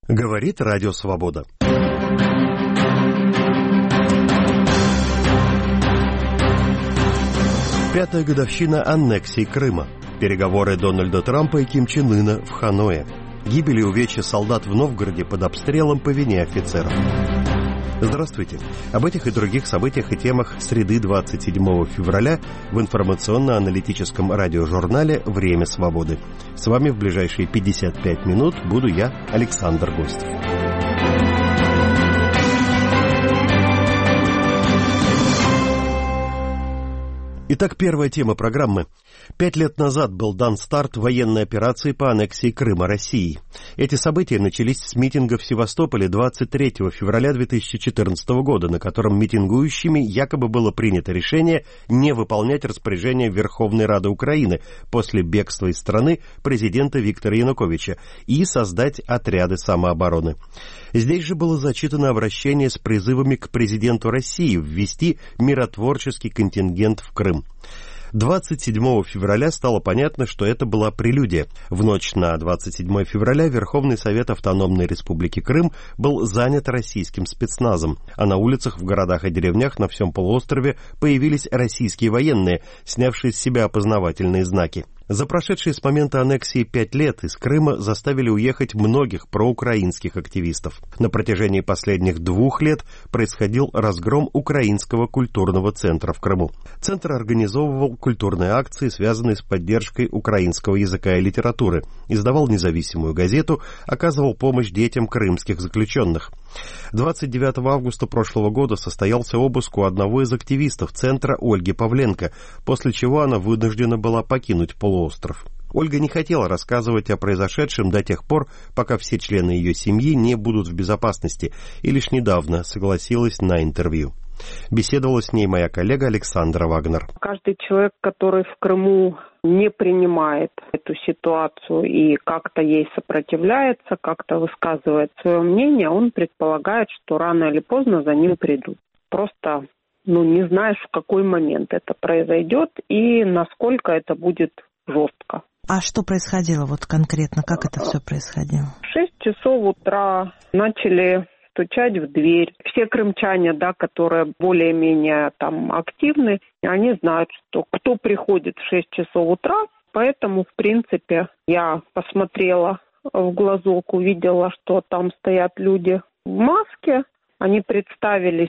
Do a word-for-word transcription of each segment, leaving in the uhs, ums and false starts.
Говорит Радио Свобода. Пятая годовщина аннексии Крыма. Переговоры Дональда Трампа и Ким Чен Ына в Ханое. Гибель и увечья солдат в Новгороде под обстрелом по вине офицеров. Здравствуйте. Об этих и других событиях и темах среды двадцать седьмого февраля в информационно-аналитическом радиожурнале «Время свободы». С вами в ближайшие пятьдесят пять минут буду я, Александр Гостев. Итак, первая тема программы. Пять лет назад был дан старт военной операции по аннексии Крыма Россией. Эти события начались с митинга в Севастополе двадцать третьего февраля две тысячи четырнадцатого года, на котором митингующими якобы было принято решение не выполнять распоряжение Верховной Рады Украины после бегства из страны президента Виктора Януковича и создать отряды самообороны. Здесь же было зачитано обращение с призывами к президенту России ввести миротворческий контингент в Крым. двадцать седьмого февраля стало понятно, что это была прелюдия. В ночь на двадцать седьмое февраля Верховный Совет Автономной Республики Крым был занят российским спецназом, а на улицах, в городах и деревнях на всем полуострове появились российские военные, снявшие с себя опознавательные знаки. За прошедшие с момента аннексии пять лет из Крыма заставили уехать многих проукраинских активистов. На протяжении последних двух лет происходил разгром Украинского культурного центра в Крыму. Центр организовывал культурные акции, связанные с поддержкой украинского языка и литературы, издавал независимую газету, оказывал помощь детям крымских заключенных. двадцать девятого августа прошлого года состоялся обыск у одного из активистов центра Ольги Павленко, после чего она вынуждена была покинуть полуостров. Остров. Ольга не хотела рассказывать о произошедшем до тех пор, пока все члены ее семьи не будут в безопасности, и лишь недавно согласилась на интервью. Беседовала с ней моя коллега Александра Вагнер. Каждый человек, который в Крыму не принимает эту ситуацию и как-то ей сопротивляется, как-то высказывает свое мнение, он предполагает, что рано или поздно за ним придут. Просто ну, не знаешь, в какой момент это произойдет и насколько это будет жестко. А что происходило вот конкретно? Как это все происходило? В шесть часов утра начали стучать в дверь. Все крымчане, да, которые более-менее там активны, они знают, что кто приходит в шесть часов утра. Поэтому, в принципе, я посмотрела в глазок, увидела, что там стоят люди в маске. Они представились,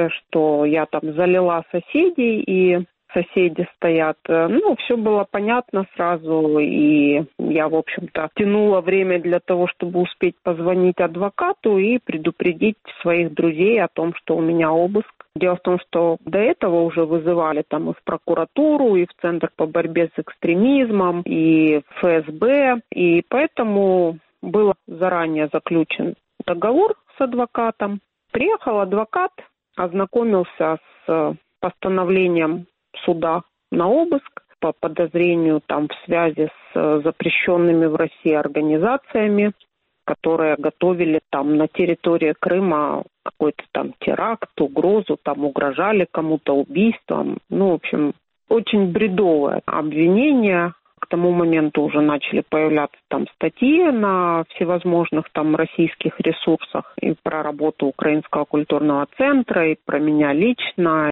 что я там залила соседей, и соседи стоят. Ну, все было понятно сразу, и я, в общем-то, тянула время для того, чтобы успеть позвонить адвокату и предупредить своих друзей о том, что у меня обыск. Дело в том, что до этого уже вызывали там и в прокуратуру, и в Центр по борьбе с экстремизмом, и в эф эс бэ, и поэтому был заранее заключен договор с адвокатом. Приехал адвокат, ознакомился с постановлением суда на обыск по подозрению там в связи с запрещенными в России организациями, которые готовили там на территории Крыма какой-то там теракт, угрозу, там угрожали кому-то убийством. Ну, в общем, очень бредовое обвинение. К тому моменту уже начали появляться там статьи на всевозможных там российских ресурсах и про работу Украинского культурного центра, и про меня лично.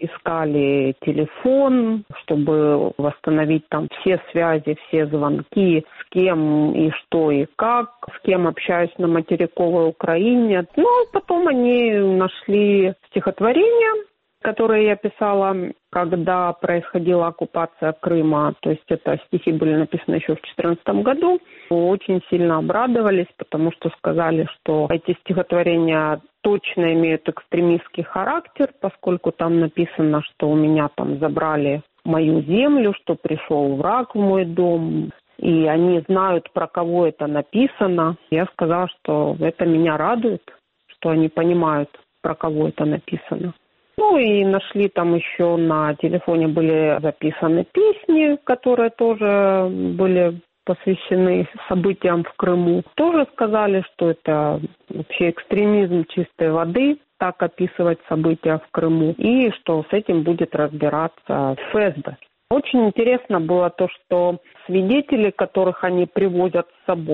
Искали телефон, чтобы восстановить там все связи, все звонки, с кем и что и как, с кем общаюсь на материковой Украине. Ну, а потом они нашли стихотворение, которые я писала, когда происходила оккупация Крыма. То есть это стихи были написаны еще в две тысячи четырнадцатом году. Очень сильно обрадовались, потому что сказали, что эти стихотворения точно имеют экстремистский характер, поскольку там написано, что у меня там забрали мою землю, что пришел враг в мой дом. И они знают, про кого это написано. Я сказала, что это меня радует, что они понимают, про кого это написано. Ну и нашли там еще на телефоне были записаны песни, которые тоже были посвящены событиям в Крыму. Тоже сказали, что это вообще экстремизм чистой воды, так описывать события в Крыму, и что с этим будет разбираться эф эс бэ. Очень интересно было то, что свидетели, которых они привозят с собой,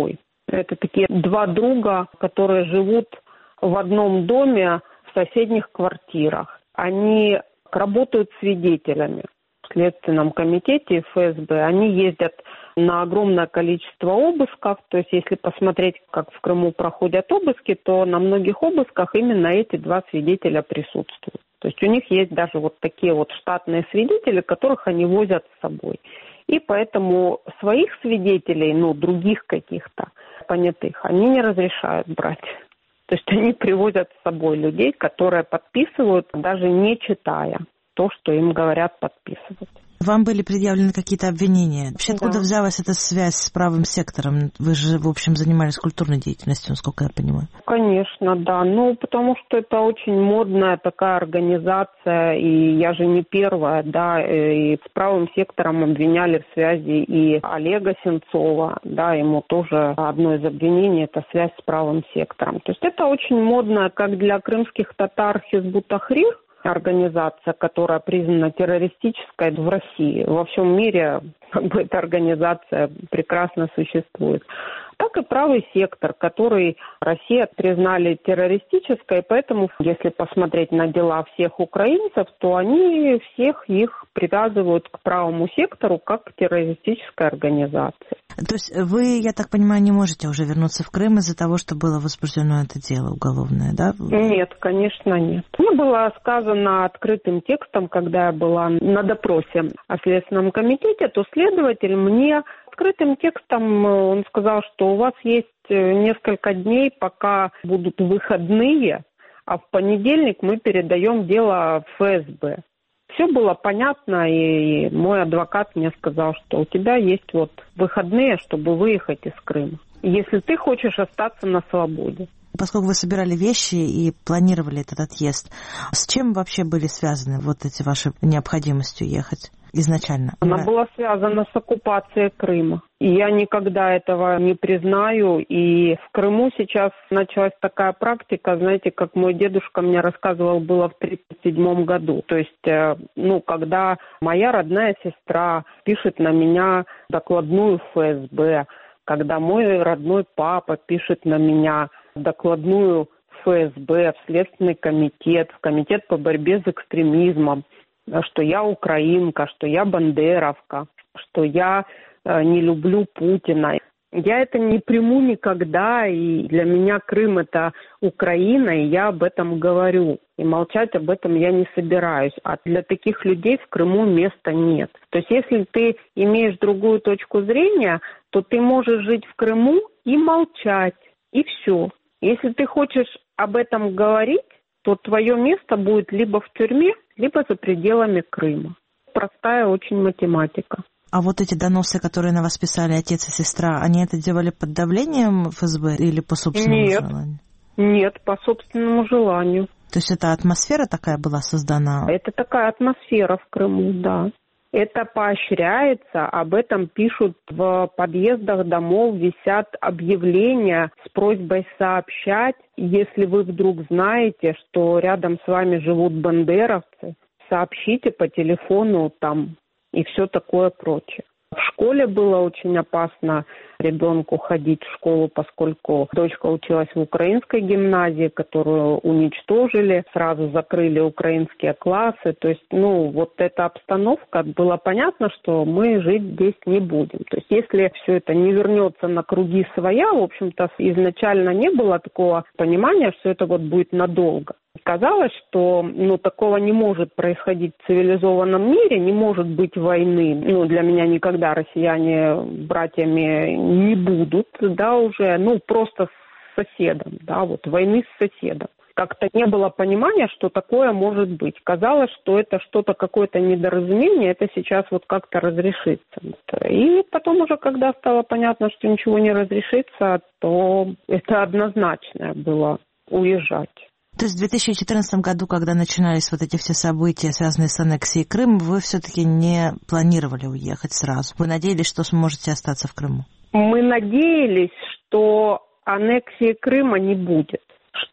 Это такие два друга, которые живут в одном доме в соседних квартирах. Они работают свидетелями в Следственном комитете эф эс бэ. Они ездят на огромное количество обысков. То есть, если посмотреть, как в Крыму проходят обыски, то на многих обысках именно эти два свидетеля присутствуют. То есть, у них есть даже вот такие вот штатные свидетели, которых они возят с собой. И поэтому своих свидетелей, ну, других каких-то понятых, они не разрешают брать. То есть они привозят с собой людей, которые подписывают, даже не читая то, что им говорят подписывать. Вам были предъявлены какие-то обвинения. Вообще, откуда Да. взялась эта связь с правым сектором? Вы же, в общем, занимались культурной деятельностью, насколько я понимаю. Конечно, да. Ну, потому что это очень модная такая организация, и я же не первая, да, и с правым сектором обвиняли в связи и Олега Сенцова, да, ему тоже одно из обвинений – это связь с правым сектором. То есть это очень модная, как для крымских татар, Хизб ут-Тахрир, организация, которая признана террористической в России. Во всем мире как бы эта организация прекрасно существует. Так и правый сектор, который Россия признали террористической, поэтому, если посмотреть на дела всех украинцев, то они всех их привязывают к правому сектору как к террористической организации. То есть вы, я так понимаю, не можете уже вернуться в Крым из-за того, что было возбуждено это дело уголовное, да? Нет, конечно, нет. Мне было сказано открытым текстом, когда я была на допросе о Следственном комитете, то следователь мне открытым текстом он сказал, что у вас есть несколько дней, пока будут выходные, а в понедельник мы передаем дело в эф эс бэ. Все было понятно, и мой адвокат мне сказал, что у тебя есть вот выходные, чтобы выехать из Крыма, если ты хочешь остаться на свободе. Поскольку вы собирали вещи и планировали этот отъезд, с чем вообще были связаны вот эти ваши необходимостью ехать изначально? Она была связана с оккупацией Крыма. И я никогда этого не признаю. И в Крыму сейчас началась такая практика, знаете, как мой дедушка мне рассказывал, было в тридцать седьмом году. То есть, ну, когда моя родная сестра пишет на меня докладную в эф эс бэ, когда мой родной папа пишет на меня докладную в эф эс бэ, в Следственный комитет, в Комитет по борьбе с экстремизмом, что я украинка, что я бандеровка, что я э, не люблю Путина. Я это не приму никогда, и для меня Крым – это Украина, и я об этом говорю. И молчать об этом я не собираюсь. А для таких людей в Крыму места нет. То есть если ты имеешь другую точку зрения, то ты можешь жить в Крыму и молчать, и все. Если ты хочешь об этом говорить, то твое место будет либо в тюрьме, либо за пределами Крыма. Простая очень математика. А вот эти доносы, которые на вас писали отец и сестра, они это делали под давлением эф эс бэ или по собственному Нет. желанию? Нет, по собственному желанию. То есть это атмосфера такая была создана? Это такая атмосфера в Крыму, да. Это поощряется, об этом пишут в подъездах домов, висят объявления с просьбой сообщать. Если вы вдруг знаете, что рядом с вами живут бандеровцы, сообщите по телефону там и все такое прочее. В школе было очень опасно ребенку ходить в школу, поскольку дочка училась в украинской гимназии, которую уничтожили, сразу закрыли украинские классы. То есть, ну, вот эта обстановка, было понятно, что мы жить здесь не будем. То есть, если все это не вернется на круги своя, в общем-то, изначально не было такого понимания, что это вот будет надолго. Казалось, что ну, такого не может происходить в цивилизованном мире, не может быть войны. Ну, для меня никогда россияне братьями не будут, да, уже, ну, просто с соседом, да, вот войны с соседом. Как-то не было понимания, что такое может быть. Казалось, что это что-то, какое-то недоразумение, это сейчас вот как-то разрешится. И потом уже, когда стало понятно, что ничего не разрешится, то это однозначно было уезжать. То есть в две тысячи четырнадцатом году, когда начинались вот эти все события, связанные с аннексией Крыма, вы все-таки не планировали уехать сразу? Вы надеялись, что сможете остаться в Крыму? Мы надеялись, что аннексии Крыма не будет,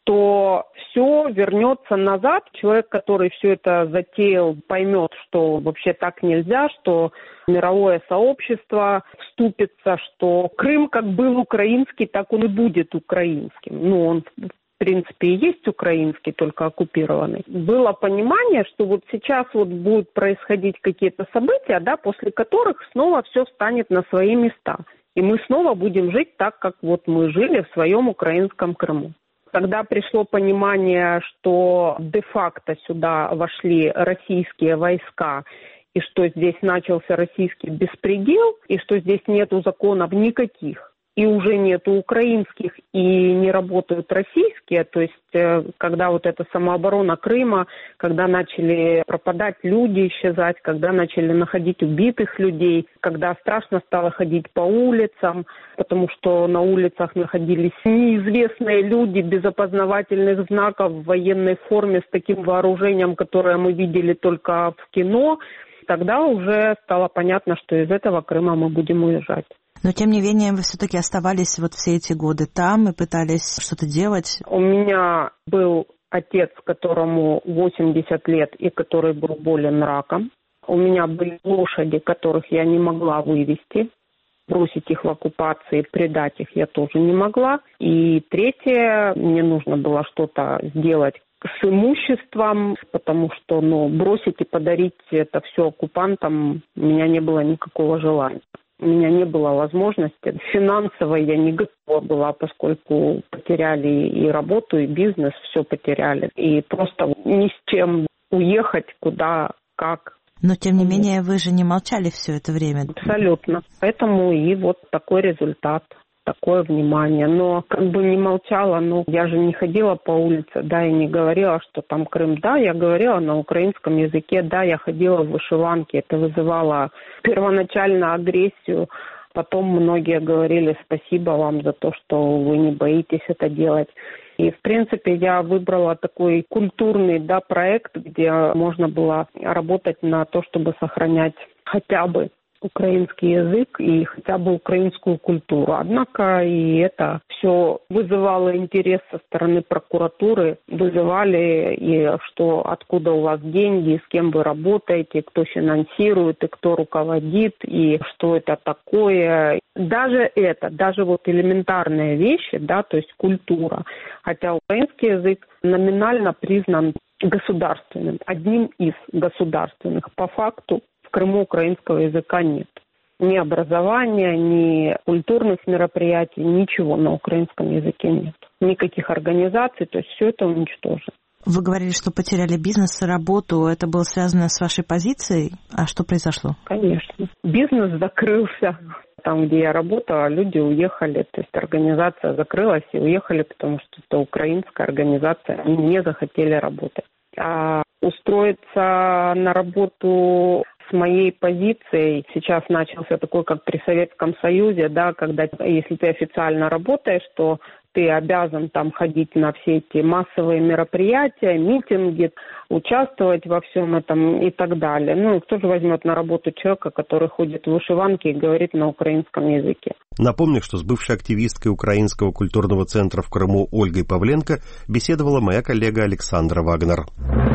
что все вернется назад. Человек, который все это затеял, поймет, что вообще так нельзя, что мировое сообщество вступится, что Крым как был украинский, так он и будет украинским. Ну, он в принципе и есть украинский, только оккупированный. Было понимание, что вот сейчас вот будут происходить какие-то события, да, после которых снова все встанет на свои места. И мы снова будем жить так, как вот мы жили в своем украинском Крыму. Когда пришло понимание, что де-факто сюда вошли российские войска, и что здесь начался российский беспредел, и что здесь нету законов никаких, и уже нету украинских, и не работают российские, то есть когда вот эта самооборона Крыма, когда начали пропадать люди, исчезать, когда начали находить убитых людей, когда страшно стало ходить по улицам, потому что на улицах находились неизвестные люди без опознавательных знаков в военной форме с таким вооружением, которое мы видели только в кино, тогда уже стало понятно, что из этого Крыма мы будем уезжать. Но, тем не менее, вы все-таки оставались вот все эти годы там и пытались что-то делать? У меня был отец, которому восемьдесят лет и который был болен раком. У меня были лошади, которых я не могла вывести. Бросить их в оккупации, предать их я тоже не могла. И третье, мне нужно было что-то сделать с имуществом, потому что ну, бросить и подарить это все оккупантам у меня не было никакого желания. У меня не было возможности. Финансово я не готова была, поскольку потеряли и работу, и бизнес, все потеряли. И просто ни с чем уехать, куда, как. Но, тем не менее, вы же не молчали все это время. Абсолютно. Поэтому и вот такой результат, такое внимание. Но как бы не молчала, но я же не ходила по улице, да, и не говорила, что там Крым. Да, я говорила на украинском языке, да, я ходила в вышиванке. Это вызывало первоначально агрессию. Потом многие говорили спасибо вам за то, что вы не боитесь это делать. И, в принципе, я выбрала такой культурный, да, проект, где можно было работать на то, чтобы сохранять хотя бы украинский язык и хотя бы украинскую культуру. Однако и это все вызывало интерес со стороны прокуратуры. Вызывали, и что откуда у вас деньги, с кем вы работаете, кто финансирует и кто руководит, и что это такое. Даже это, даже вот элементарные вещи, да, то есть культура. Хотя украинский язык номинально признан государственным, одним из государственных. По факту в Крыму украинского языка нет. Ни образования, ни культурных мероприятий, ничего на украинском языке нет. Никаких организаций, то есть все это уничтожено. Вы говорили, что потеряли бизнес и работу. Это было связано с вашей позицией? А что произошло? Конечно. Бизнес закрылся. Там, где я работала, люди уехали. То есть организация закрылась и уехали, потому что это украинская организация. Они не захотели работать. А устроиться на работу с моей позицией сейчас начался такой, как при Советском Союзе, да, когда если ты официально работаешь, то ты обязан там ходить на все эти массовые мероприятия, митинги, участвовать во всем этом и так далее. Ну, кто же возьмет на работу человека, который ходит в вышиванке и говорит на украинском языке? Напомню, что с бывшей активисткой Украинского культурного центра в Крыму Ольгой Павленко беседовала моя коллега Александра Вагнер.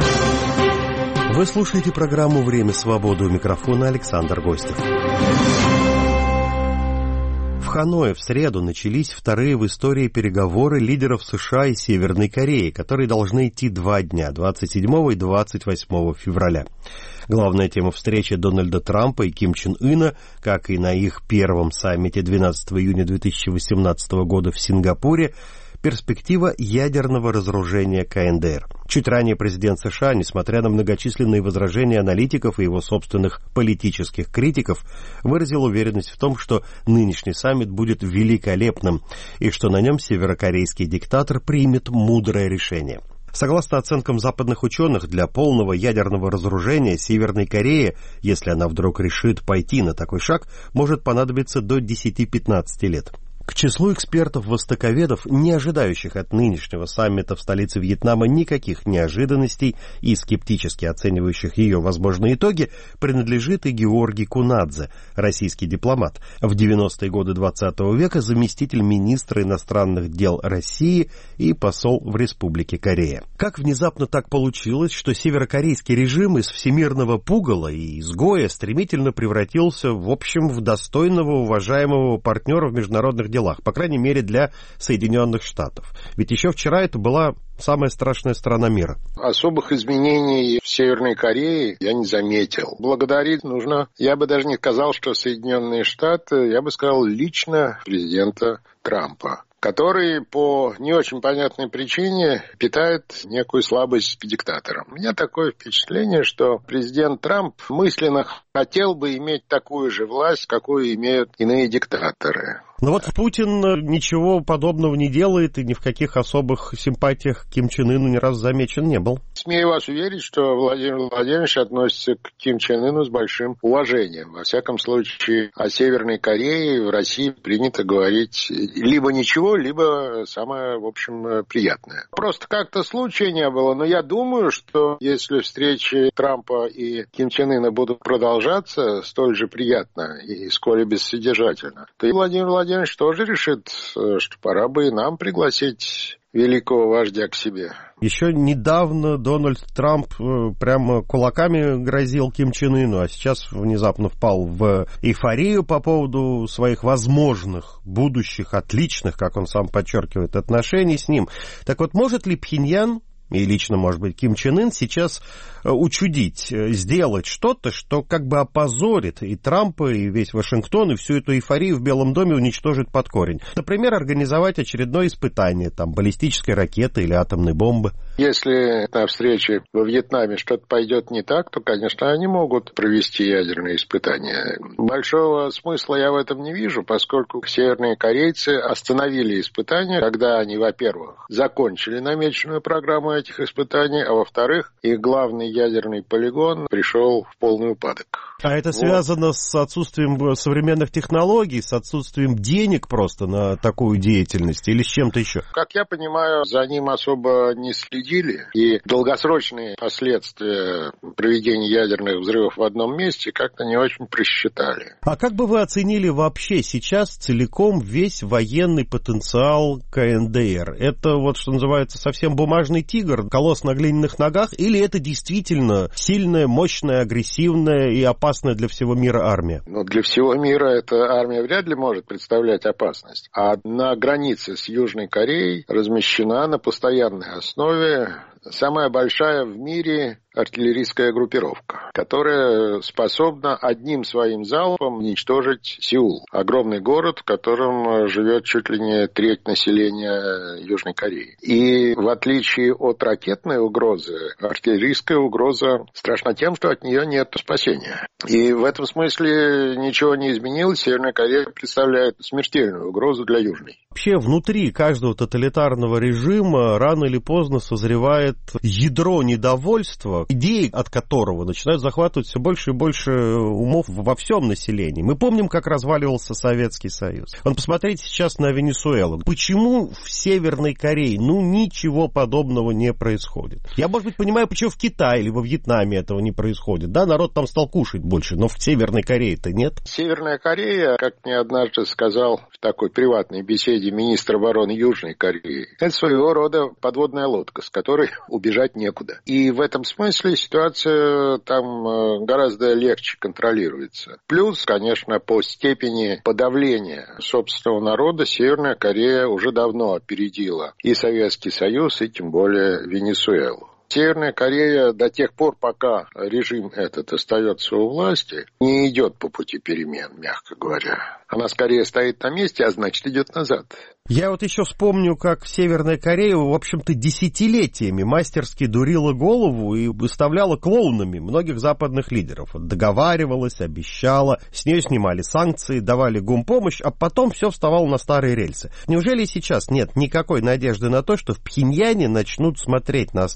Вы слушаете программу «Время свободы», у микрофона Александр Гостев. В Ханое в среду начались вторые в истории переговоры лидеров США и Северной Кореи, которые должны идти два дня, двадцать седьмого и двадцать восьмого февраля. Главная тема встречи Дональда Трампа и Ким Чен Ына, как и на их первом саммите двенадцатого июня две тысячи восемнадцатого года в Сингапуре, перспектива ядерного разоружения ка эн дэ эр. Чуть ранее президент США, несмотря на многочисленные возражения аналитиков и его собственных политических критиков, выразил уверенность в том, что нынешний саммит будет великолепным и что на нем северокорейский диктатор примет мудрое решение. Согласно оценкам западных ученых, для полного ядерного разоружения Северной Корее, если она вдруг решит пойти на такой шаг, может понадобиться до десять-пятнадцать лет. К числу экспертов-востоковедов, не ожидающих от нынешнего саммита в столице Вьетнама никаких неожиданностей и скептически оценивающих ее возможные итоги, принадлежит и Георгий Кунадзе, российский дипломат, в девяностые годы двадцатого века заместитель министра иностранных дел России и посол в Республике Корея. Как внезапно так получилось, что северокорейский режим из всемирного пугала и изгоя стремительно превратился, в общем, в достойного, уважаемого партнера в международных делах, по крайней мере, для Соединенных Штатов. Ведь еще вчера это была самая страшная страна мира. Особых изменений в Северной Корее я не заметил. Благодарить нужно, я бы даже не сказал, что Соединенные Штаты, я бы сказал лично президента Трампа, который по не очень понятной причине питает некую слабость к диктаторам. У меня такое впечатление, что президент Трамп мысленно хотел бы иметь такую же власть, какую имеют иные диктаторы. Но вот Путин ничего подобного не делает и ни в каких особых симпатиях к Ким Чен Ыну ни разу замечен не был. Смею вас уверить, что Владимир Владимирович относится к Ким Чен Ыну с большим уважением. Во всяком случае, о Северной Корее в России принято говорить либо ничего, либо самое, в общем, приятное. Просто как-то случая не было, но я думаю, что если встречи Трампа и Ким Чен Ына будут продолжаться столь же приятно и сколь и бессодержательно, то и Владимир Владимирович тоже решит, что пора бы и нам пригласить великого вождя к себе. Еще недавно Дональд Трамп прямо кулаками грозил Ким Чен Ыну, а сейчас внезапно впал в эйфорию по поводу своих возможных, будущих, отличных, как он сам подчеркивает, отношений с ним. Так вот, может ли Пхеньян и лично, может быть, Ким Чен Ын сейчас учудить, сделать что-то, что как бы опозорит и Трампа, и весь Вашингтон, и всю эту эйфорию в Белом доме уничтожит под корень? Например, организовать очередное испытание, там, баллистической ракеты или атомной бомбы. Если на встрече во Вьетнаме что-то пойдет не так, то, конечно, они могут провести ядерные испытания. Большого смысла я в этом не вижу, поскольку северные корейцы остановили испытания, когда они, во-первых, закончили намеченную программу этих испытаний, а во-вторых, их главный ядерный полигон пришел в полный упадок. А это вот связано с отсутствием современных технологий, с отсутствием денег просто на такую деятельность или с чем-то еще? Как я понимаю, за ним особо не следили, и долгосрочные последствия проведения ядерных взрывов в одном месте как-то не очень просчитали. А как бы вы оценили вообще сейчас целиком весь военный потенциал ка эн дэ эр? Это вот, что называется, совсем бумажный тигр, колосс на глиняных ногах, или это действительно сильная, мощная, агрессивная и опасная для всего мира армия? Ну, для всего мира эта армия вряд ли может представлять опасность. А на границе с Южной Кореей размещена на постоянной основе самая большая в мире артиллерийская группировка, которая способна одним своим залпом уничтожить Сеул. Огромный город, в котором живет чуть ли не треть населения Южной Кореи. И в отличие от ракетной угрозы, артиллерийская угроза страшна тем, что от нее нет спасения. И в этом смысле ничего не изменилось. Северная Корея представляет смертельную угрозу для Южной. Вообще внутри каждого тоталитарного режима рано или поздно созревает ядро недовольства, идеи от которого начинают захватывать все больше и больше умов во всем населении. Мы помним, как разваливался Советский Союз. Вон, посмотрите сейчас на Венесуэлу. Почему в Северной Корее, ну, ничего подобного не происходит? Я, может быть, понимаю, почему в Китае или во Вьетнаме этого не происходит. Да, народ там стал кушать больше, но в Северной Корее-то нет. Северная Корея, как мне однажды сказал в такой приватной беседе министр обороны Южной Кореи, это своего рода подводная лодка, с которой убежать некуда. И в этом смысле ситуация там гораздо легче контролируется. Плюс, конечно, по степени подавления собственного народа Северная Корея уже давно опередила и Советский Союз, и тем более Венесуэлу. Северная Корея до тех пор, пока режим этот остается у власти, не идет по пути перемен, мягко говоря. Она скорее стоит на месте, а значит идет назад. Я вот еще вспомню, как Северная Корея, в общем-то, десятилетиями мастерски дурила голову и выставляла клоунами многих западных лидеров. Договаривалась, обещала, с нее снимали санкции, давали гумпомощь, а потом все вставало на старые рельсы. Неужели сейчас нет никакой надежды на то, что в Пхеньяне начнут смотреть на остальной мир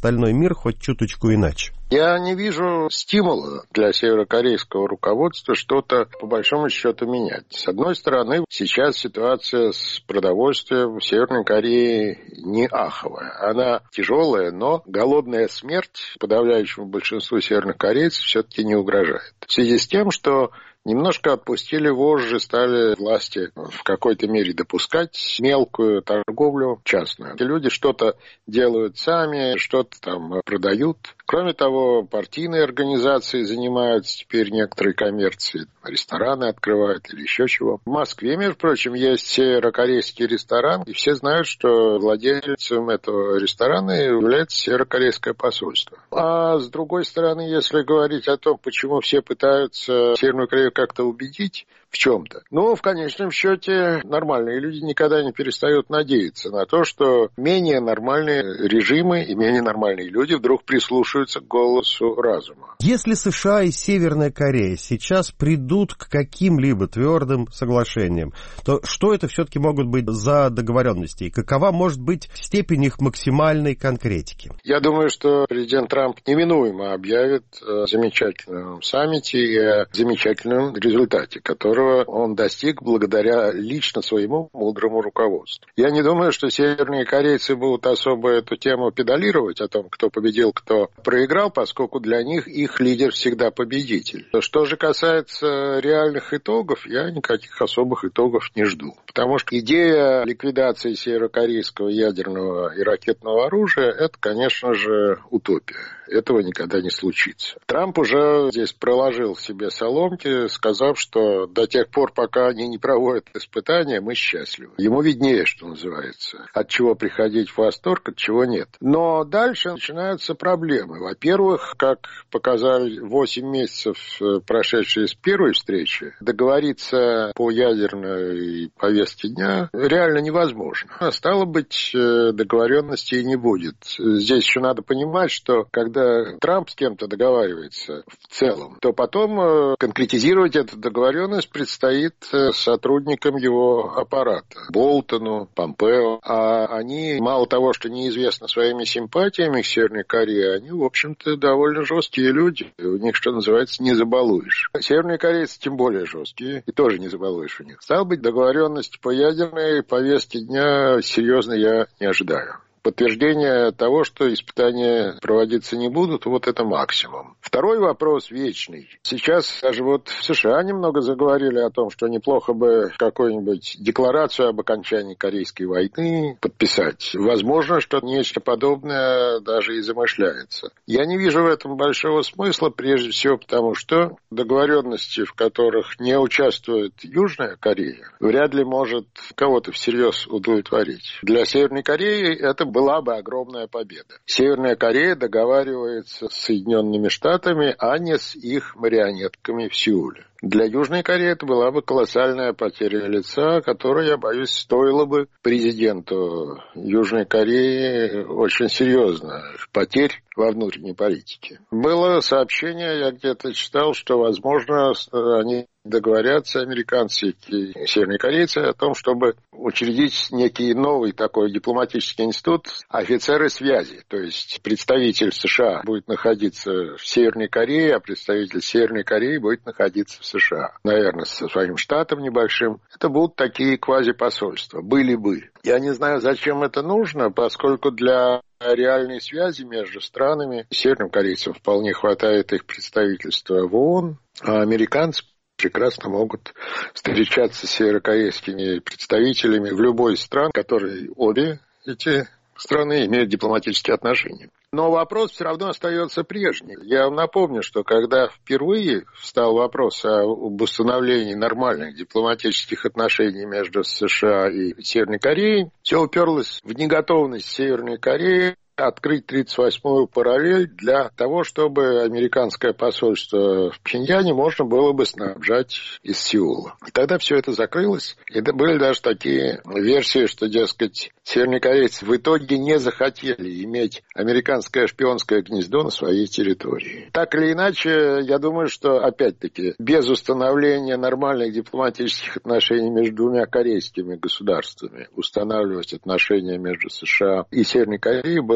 мир хоть чуточку иначе? Я не вижу стимула для северокорейского руководства что-то, по большому счету, менять. С одной стороны, сейчас ситуация с продовольствием в Северной Корее не аховая. Она тяжелая, но голодная смерть подавляющему большинству северных корейцев все-таки не угрожает. В связи с тем, что немножко отпустили вожжи, стали власти в какой-то мере допускать мелкую торговлю частную. Эти люди что-то делают сами, что-то там продают. Кроме того, партийные организации занимаются теперь некоторой коммерцией. Рестораны открывают или еще чего. В Москве, между прочим, есть северокорейский ресторан, и все знают, что владельцем этого ресторана является северокорейское посольство. А с другой стороны, если говорить о том, почему все пытаются Северную Корею как-то убедить в чем-то, ну, в конечном счете, нормальные люди никогда не перестают надеяться на то, что менее нормальные режимы и менее нормальные люди вдруг прислушаются к голосу разума. Если США и Северная Корея сейчас придут к каким-либо твердым соглашениям, то что это все-таки могут быть за договоренности? И какова может быть степень их максимальной конкретики? Я думаю, что президент Трамп неминуемо объявит о замечательном саммите и о замечательном результате, которого он достиг благодаря лично своему мудрому руководству. Я не думаю, что северные корейцы будут особо эту тему педалировать о том, кто победил, кто проиграл, поскольку для них их лидер всегда победитель. Что же касается реальных итогов, я никаких особых итогов не жду. Потому что идея ликвидации северокорейского ядерного и ракетного оружия – это, конечно же, утопия. Этого никогда не случится. Трамп уже здесь проложил себе соломки, сказав, что до тех пор, пока они не проводят испытания, мы счастливы. Ему виднее, что называется. От чего приходить в восторг, от чего нет. Но дальше начинаются проблемы. Во-первых, как показали восемь месяцев, прошедшие с первой встречи, договориться по ядерной повестке дня реально невозможно. А стало быть, договоренности и не будет. Здесь еще надо понимать, что когда Трамп с кем-то договаривается в целом, то потом конкретизировать эту договоренность предстоит сотрудникам его аппарата. Болтону, Помпео. А они, мало того, что неизвестно своими симпатиями к Северной Корее, они, в общем-то, довольно жесткие люди. У них, что называется, не забалуешь. Северные корейцы тем более жесткие, и тоже не забалуешь у них. Стало быть, договоренности по ядерной повестке дня серьезно я не ожидаю. Подтверждение того, что испытания проводиться не будут, вот это максимум. Второй вопрос вечный. Сейчас даже вот в США немного заговорили о том, что неплохо бы какую-нибудь декларацию об окончании Корейской войны подписать. Возможно, что нечто подобное даже и замышляется. Я не вижу в этом большого смысла, прежде всего потому, что договоренности, в которых не участвует Южная Корея, вряд ли может кого-то всерьез удовлетворить. Для Северной Кореи это была бы огромная победа. Северная Корея договаривается с Соединенными Штатами, а не с их марионетками в Сеуле. Для Южной Кореи это была бы колоссальная потеря лица, которая, я боюсь, стоила бы президенту Южной Кореи очень серьезных потерь во внутренней политике. Было сообщение, я где-то читал, что, возможно, они договорятся, американцы и северные корейцы, о том, чтобы учредить некий новый такой дипломатический институт офицеры связи. То есть представитель США будет находиться в Северной Корее, а представитель Северной Кореи будет находиться в США. Наверное, со своим штатом небольшим. Это будут такие квазипосольства. Были бы. Я не знаю, зачем это нужно, поскольку для реальной связи между странами северным корейцам вполне хватает их представительства в ООН, а американцы прекрасно могут встречаться с северокорейскими представителями в любой из стран, которые обе эти страны имеют дипломатические отношения. Но вопрос все равно остается прежним. Я вам напомню, что когда впервые встал вопрос об установлении нормальных дипломатических отношений между США и Северной Кореей, все уперлось в неготовность Северной Кореи открыть тридцать восьмую параллель для того, чтобы американское посольство в Пхеньяне можно было бы снабжать из Сеула. И тогда все это закрылось. И были даже такие версии, что, дескать, северные корейцы в итоге не захотели иметь американское шпионское гнездо на своей территории. Так или иначе, я думаю, что, опять-таки, без установления нормальных дипломатических отношений между двумя корейскими государствами устанавливать отношения между США и Северной Кореей было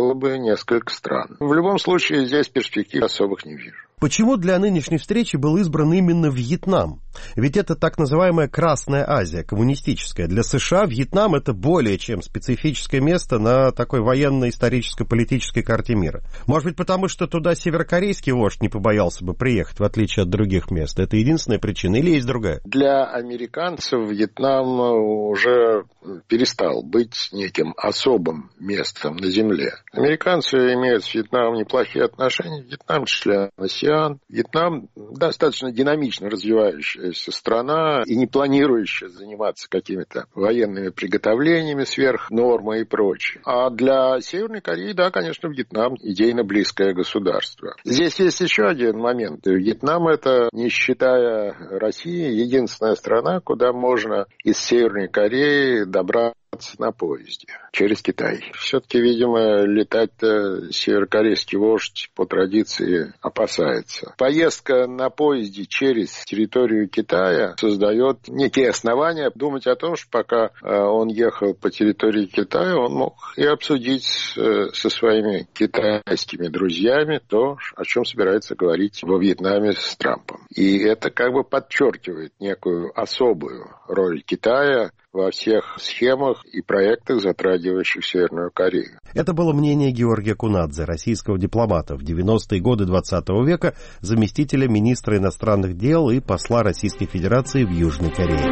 было бы несколько странно. В любом случае, здесь перспектив особых не вижу. Почему для нынешней встречи был избран именно Вьетнам? Ведь это так называемая Красная Азия, коммунистическая. Для США Вьетнам — это более чем специфическое место на такой военно-исторической-политической карте мира. Может быть, потому что туда северокорейский вождь не побоялся бы приехать, в отличие от других мест? Это единственная причина или есть другая? Для американцев Вьетнам уже перестал быть неким особым местом на земле. Американцы имеют с Вьетнамом неплохие отношения. Вьетнам член АСЕАН. Вьетнам достаточно динамично развивающаяся страна и не планирующая заниматься какими-то военными приготовлениями сверх нормы и прочее. А для Северной Кореи, да, конечно, Вьетнам идейно близкое государство. Здесь есть еще один момент. Вьетнам — это, не считая России, единственная страна, куда можно из Северной Кореи добраться на поезде через Китай. Все-таки, видимо, летать-то северокорейский вождь по традиции опасается. Поездка на поезде через территорию Китая создает некие основания думать о том, что пока он ехал по территории Китая, он мог и обсудить со своими китайскими друзьями то, о чем собирается говорить во Вьетнаме с Трампом. И это как бы подчеркивает некую особую роль Китая во всех схемах и проектах, затрагивающих Северную Корею. Это было мнение Георгия Кунадзе, российского дипломата, в девяностые годы двадцатого века, заместителя министра иностранных дел и посла Российской Федерации в Южной Корее.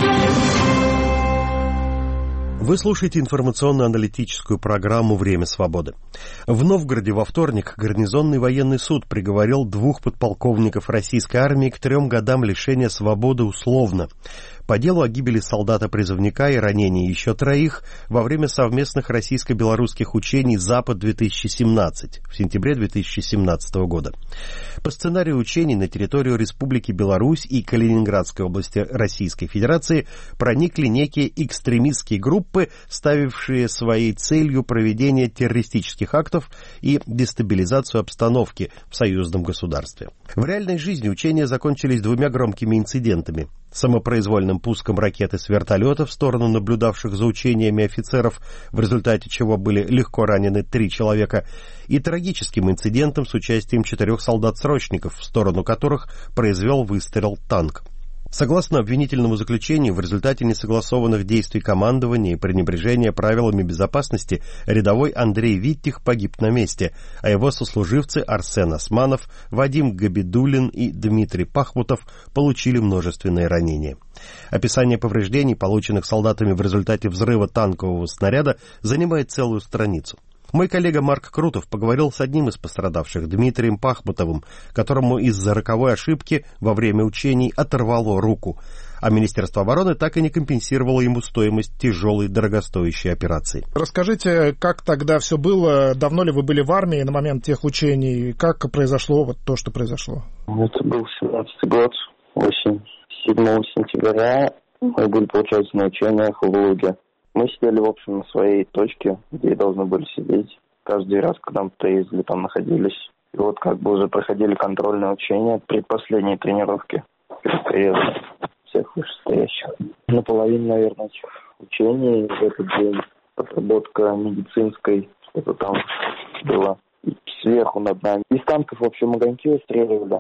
Вы слушаете информационно-аналитическую программу «Время свободы». В Новгороде во вторник гарнизонный военный суд приговорил двух подполковников российской армии к трем годам лишения свободы условно по делу о гибели солдата-призывника и ранении еще троих во время совместных российско-белорусских учений «Запад-две тысячи семнадцать» в сентябре две тысячи семнадцатого года. По сценарию учений на территорию Республики Беларусь и Калининградской области Российской Федерации проникли некие экстремистские группы, ставившие своей целью проведение террористических актов и дестабилизацию обстановки в союзном государстве. В реальной жизни учения закончились двумя громкими инцидентами: самопроизвольным пуском ракеты с вертолета в сторону наблюдавших за учениями офицеров, в результате чего были легко ранены три человека, и трагическим инцидентом с участием четырех солдат-срочников, в сторону которых произвел выстрел танк. Согласно обвинительному заключению, в результате несогласованных действий командования и пренебрежения правилами безопасности рядовой Андрей Виттих погиб на месте, а его сослуживцы Арсен Османов, Вадим Габидуллин и Дмитрий Пахмутов получили множественные ранения. Описание повреждений, полученных солдатами в результате взрыва танкового снаряда, занимает целую страницу. Мой коллега Марк Крутов поговорил с одним из пострадавших, Дмитрием Пахмутовым, которому из-за роковой ошибки во время учений оторвало руку, а Министерство обороны так и не компенсировало ему стоимость тяжелой дорогостоящей операции. Расскажите, как тогда все было? Давно ли вы были в армии на момент тех учений? Как произошло вот то, что произошло? Это был семнадцатый год, осень. седьмого сентября мы были, получается, на учениях в Луге. Мы сидели, в общем, на своей точке, где и должны были сидеть. Каждый раз, когда мы приездили, там находились. И вот как бы уже проходили контрольные учения, предпоследние тренировки перед приездом всех вышестоящих. Наполовину, наверное, этих учений в этот день отработка медицинской, что-то там было сверху над нами. Из танков, в общем, огоньки выстреливали.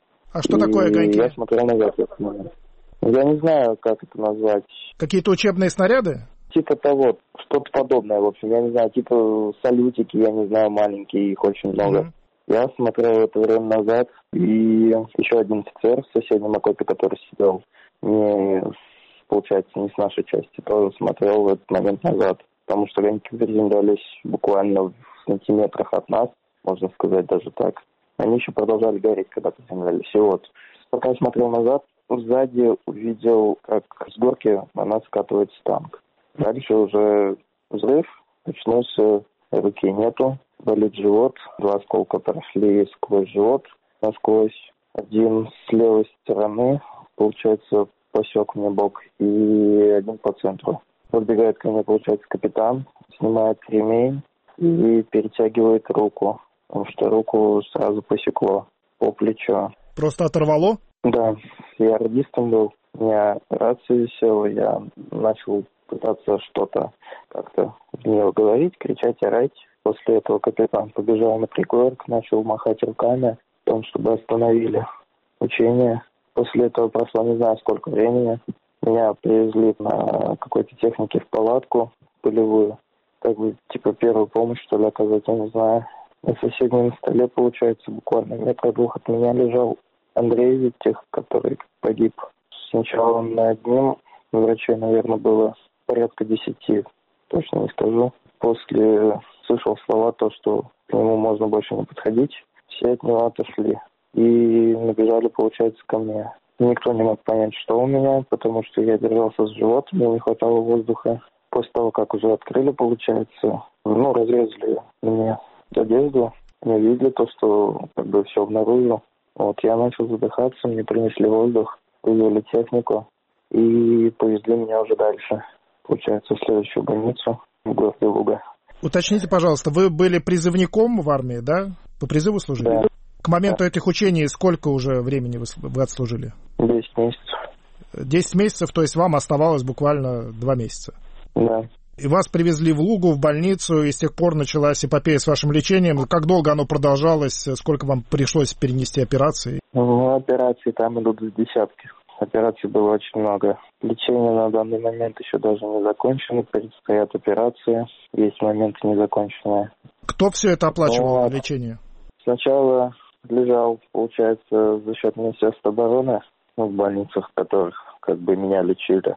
А что и такое огоньки? Я смотрел назад. Я не знаю, как это назвать. Какие-то учебные снаряды? Типа того, что-то подобное, в общем, я не знаю, типа салютики, я не знаю, маленькие, их очень много. Mm-hmm. Я смотрел это время назад, и еще один офицер в соседнем окопе, который сидел, не, получается, не с нашей части, тоже смотрел в этот момент назад, потому что огоньки приземлялись буквально в сантиметрах от нас, можно сказать даже так. Они еще продолжали гореть, когда приземлялись. И вот, пока я смотрел назад, сзади увидел, как с горки на нас скатывается танк. Дальше уже взрыв, очнулся, руки нету, болит живот, два осколка прошли сквозь живот, насквозь. Один с левой стороны, получается, посек мне бок, и один по центру. Подбегает ко мне, получается, капитан, снимает ремень и перетягивает руку, потому что руку сразу посекло по плечу. Просто оторвало? Да, я радистом был, у меня рация висела, я начал пытаться что-то как-то в нее говорить, кричать, орать. После этого капитан побежал на пригорок, начал махать руками о том, чтобы остановили учение. После этого прошло не знаю сколько времени. Меня привезли на какой-то технике в палатку полевую. Как бы, типа, первую помощь, что ли, оказать, я не знаю. На соседнем столе, получается, буквально метра двух от меня лежал Андрей Виттих, который погиб. Сначала над ним врачей, наверное, было порядка десяти, точно не скажу. После слышал слова, то, что к нему можно больше не подходить. Все от него отошли и набежали, получается, ко мне. Никто не мог понять, что у меня, потому что я держался с животом, мне не хватало воздуха. После того, как уже открыли, получается, ну, разрезали мне одежду, не видели то, что как бы все обнаружил. Вот я начал задыхаться, мне принесли воздух, вызвали технику и повезли меня уже дальше, получается, в следующую больницу в городе Луга. Уточните, пожалуйста, вы были призывником в армии, да? По призыву служили? Да. К моменту да. этих учений сколько уже времени вы, вы отслужили? Десять месяцев. Десять месяцев, то есть вам оставалось буквально два месяца? Да. И вас привезли в Лугу, в больницу, и с тех пор началась эпопея с вашим лечением. Как долго оно продолжалось? Сколько вам пришлось перенести операции? Ну, операции там идут в десятки. Операций было очень много. Лечение на данный момент еще даже не закончено. Предстоят операции. Есть моменты незаконченные. Кто все это оплачивал, Но лечение? Сначала лежал, получается, за счет Министерства обороны, ну, в больницах, в которых как бы меня лечили.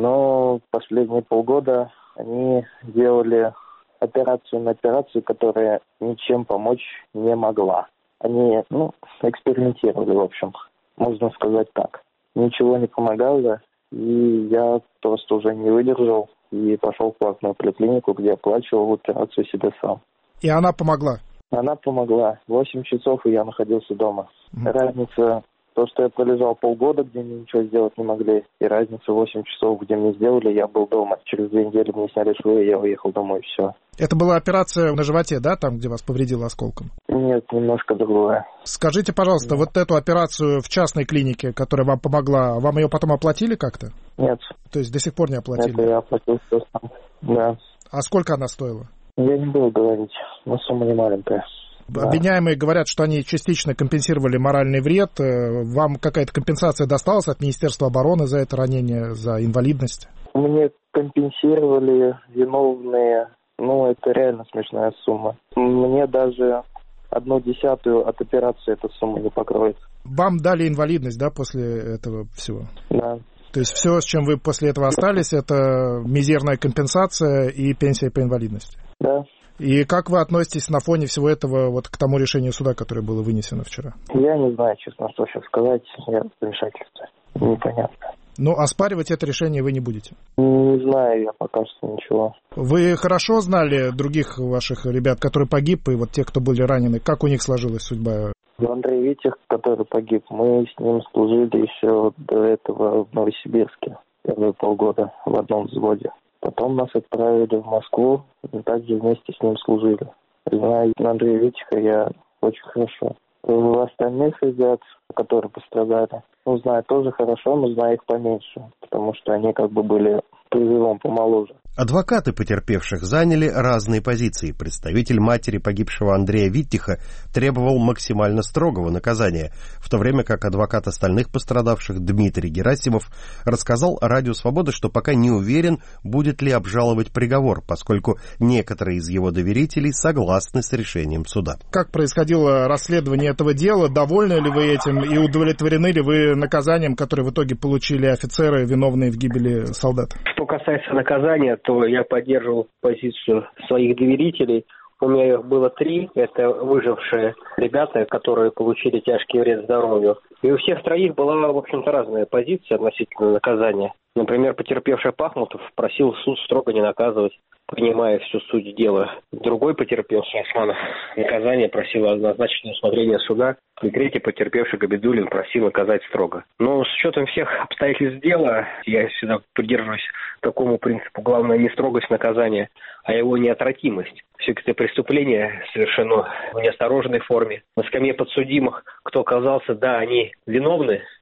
Но последние полгода они делали операцию на операцию, которая ничем помочь не могла. Они, ну, экспериментировали, в общем, можно сказать так. Ничего не помогало, и я просто уже не выдержал и пошел в платную поликлинику, где оплачивал операцию себе сам. И она помогла? Она помогла. Восемь часов, и я находился дома. Mm-hmm. Разница, то, что я пролежал полгода, где мне ничего сделать не могли, и разница восемь часов, где мне сделали, я был дома. Через две недели мне сняли швы, и я уехал домой, все. Это была операция на животе, да, там, где вас повредило осколком? Нет, немножко другое. Скажите, пожалуйста, да. Вот эту операцию в частной клинике, которая вам помогла, вам ее потом оплатили как-то? Нет. То есть до сих пор не оплатили? Это я оплатил все сам, да. А сколько она стоила? Я не буду говорить, но сумма не маленькая. Обвиняемые говорят, что они частично компенсировали моральный вред. Вам какая-то компенсация досталась от Министерства обороны за это ранение, за инвалидность? Мне компенсировали виновные, ну, это реально смешная сумма. Мне даже одну десятую от операции эта сумма не покроет. Вам дали инвалидность, да, после этого всего? Да. То есть все, с чем вы после этого остались, это мизерная компенсация и пенсия по инвалидности? Да. И как вы относитесь на фоне всего этого вот к тому решению суда, которое было вынесено вчера? Я не знаю, честно, что сейчас сказать. Я в замешательстве. Непонятно. Ну, оспаривать это решение вы не будете? Не знаю, я пока что ничего. Вы хорошо знали других ваших ребят, которые погибли, и вот те, кто были ранены? Как у них сложилась судьба? Андрей Виттих, который погиб, мы с ним служили еще до этого в Новосибирске. Первые полгода в одном взводе. Потом нас отправили в Москву, и также вместе с ним служили. Знаю Андрея Виттиха я очень хорошо. Остальных ребят, которые пострадали, ну, знаю тоже хорошо, но знаю их поменьше, потому что они как бы были призывом помоложе. Адвокаты потерпевших заняли разные позиции. Представитель матери погибшего Андрея Виттиха требовал максимально строгого наказания, в то время как адвокат остальных пострадавших Дмитрий Герасимов рассказал Радио Свобода, что пока не уверен, будет ли обжаловать приговор, поскольку некоторые из его доверителей согласны с решением суда. Как происходило расследование этого дела? Довольны ли вы этим и удовлетворены ли вы наказанием, которое в итоге получили офицеры, виновные в гибели солдат? Что касается наказания, то я поддерживал позицию своих доверителей. У меня их было три. Это выжившие ребята, которые получили тяжкий вред здоровью. И у всех троих была, в общем-то, разная позиция относительно наказания. Например, потерпевший Пахмутов просил суд строго не наказывать, понимая всю суть дела. Другой потерпевший Османов наказание просил назначить на усмотрение суда. И третий потерпевший Габидуллин просил наказать строго. Но с учетом всех обстоятельств дела, я всегда придерживаюсь такому принципу. Главное не строгость наказания, а его неотвратимость. Все-таки преступление совершено в неосторожной форме. На скамье подсудимых, кто оказался, да, они виновны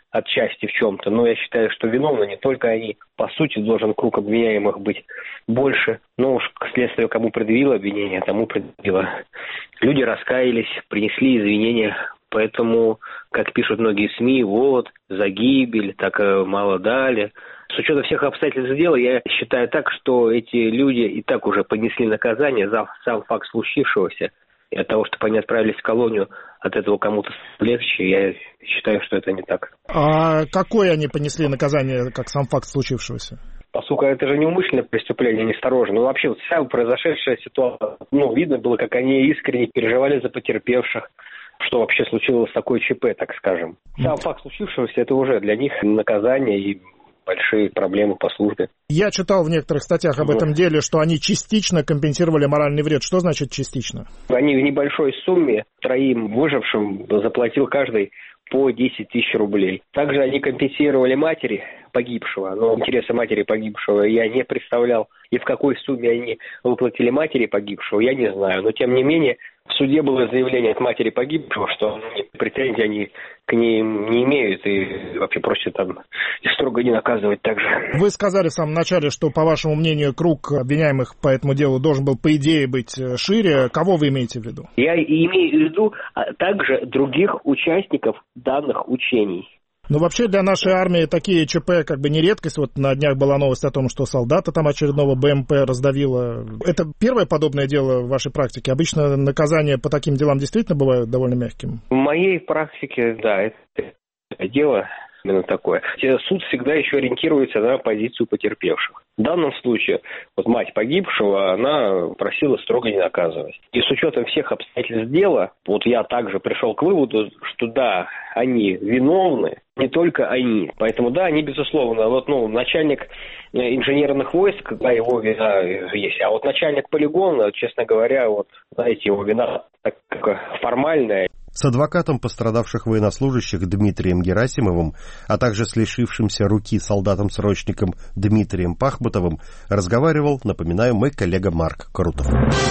отчасти в чем-то, но я считаю, что виновны не только они. По сути, должен круг обвиняемых быть больше. Но уж к следствию кому предъявило обвинение, тому предъявило. Люди раскаялись, принесли извинения. Поэтому, как пишут многие СМИ, вот, за гибель, так мало дали. С учетом всех обстоятельств дела, я считаю так, что эти люди и так уже понесли наказание за сам факт случившегося. И от того, что они отправились в колонию, от этого кому-то легче, я считаю, что это не так. А какое они понесли наказание, как сам факт случившегося? Поскольку это же неумышленное преступление, неосторожно. Ну, вообще, вот вся произошедшая ситуация, ну, видно было, как они искренне переживали за потерпевших, что вообще случилось такое ЧП, так скажем. Сам факт случившегося, это уже для них наказание и большие проблемы по службе. Я читал в некоторых статьях об этом деле, что они частично компенсировали моральный вред. Что значит частично? Они в небольшой сумме троим выжившим заплатил каждый по десять тысяч рублей. Также они компенсировали матери погибшего, но интересы матери погибшего я не представлял. И в какой сумме они выплатили матери погибшего, я не знаю. Но тем не менее, в суде было заявление от матери погибшего, что претензий они к ней не имеют и вообще просят там строго не наказывать так же. Вы сказали в самом начале, что, по вашему мнению, круг обвиняемых по этому делу должен был, по идее, быть шире. Кого вы имеете в виду? Я имею в виду также других участников данных учений. Ну, вообще для нашей армии такие ЧП как бы не редкость. Вот на днях была новость о том, что солдата там очередного БМП раздавило. Это первое подобное дело в вашей практике? Обычно наказания по таким делам действительно бывают довольно мягкими? В моей практике, да, это, это дело именно такое. Суд всегда еще ориентируется на позицию потерпевших. В данном случае вот мать погибшего, она просила строго не наказывать. И с учетом всех обстоятельств дела, вот я также пришел к выводу, что да, они виновны, не только они. Поэтому да, они безусловно. Вот, ну, начальник инженерных войск, да, его вина есть. А вот начальник полигона, честно говоря, вот, знаете, его вина так формальная. С адвокатом пострадавших военнослужащих Дмитрием Герасимовым, а также с лишившимся руки солдатом-срочником Дмитрием Пахмутовым разговаривал, напоминаю, мой коллега Марк Крутов.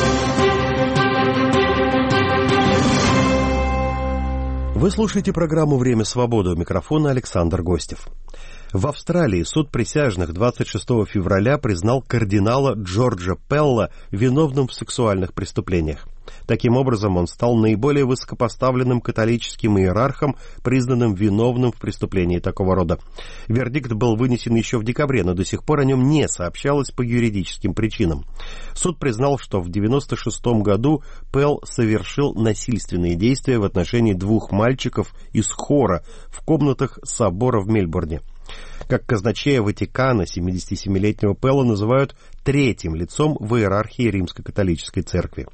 Вы слушаете программу «Время свободы», у микрофона Александр Гостев. В Австралии суд присяжных двадцать шестого февраля признал кардинала Джорджа Пелла виновным в сексуальных преступлениях. Таким образом, он стал наиболее высокопоставленным католическим иерархом, признанным виновным в преступлении такого рода. Вердикт был вынесен еще в декабре, но до сих пор о нем не сообщалось по юридическим причинам. Суд признал, что в девяносто шестом году Пелл совершил насильственные действия в отношении двух мальчиков из хора в комнатах собора в Мельбурне. Как казначея Ватикана, семидесятисемилетнего Пелла называют третьим лицом в иерархии Римско-католической церкви.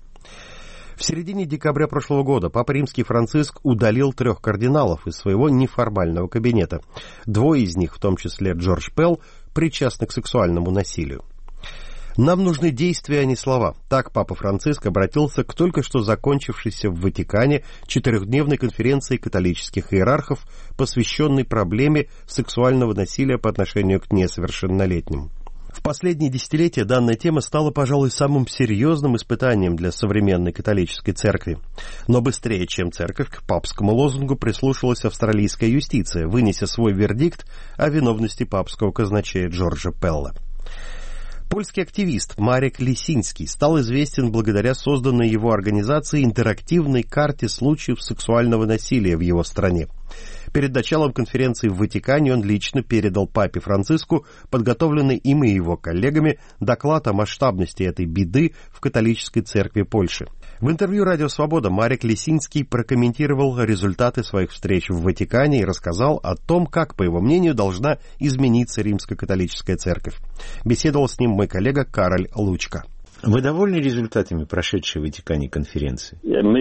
В середине декабря прошлого года Папа Римский Франциск удалил трех кардиналов из своего неформального кабинета. Двое из них, в том числе Джордж Пелл, причастны к сексуальному насилию. «Нам нужны действия, а не слова». Так Папа Франциск обратился к только что закончившейся в Ватикане четырехдневной конференции католических иерархов, посвященной проблеме сексуального насилия по отношению к несовершеннолетним. В последние десятилетия данная тема стала, пожалуй, самым серьезным испытанием для современной католической церкви. Но быстрее, чем церковь, к папскому лозунгу прислушалась австралийская юстиция, вынеся свой вердикт о виновности папского казначея Джорджа Пелла. Польский активист Марек Лисинский стал известен благодаря созданной его организацией интерактивной карте случаев сексуального насилия в его стране. Перед началом конференции в Ватикане он лично передал папе Франциску подготовленный им и его коллегами доклад о масштабности этой беды в католической церкви Польши. В интервью «Радио Свобода» Марек Лисинский прокомментировал результаты своих встреч в Ватикане и рассказал о том, как, по его мнению, должна измениться римско-католическая церковь. Беседовал с ним мой коллега Кароль Лучка. Вы довольны результатами прошедшей в Ватикане конференции?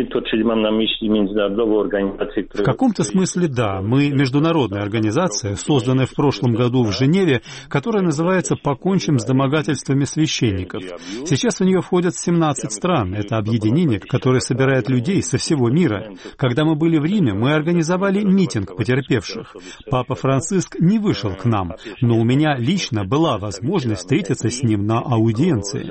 В каком-то смысле да. Мы международная организация, созданная в прошлом году в Женеве, которая называется «Покончим с домогательствами священников». Сейчас в нее входят семнадцать стран. Это объединение, которое собирает людей со всего мира. Когда мы были в Риме, мы организовали митинг потерпевших. Папа Франциск не вышел к нам, но у меня лично была возможность встретиться с ним на аудиенции.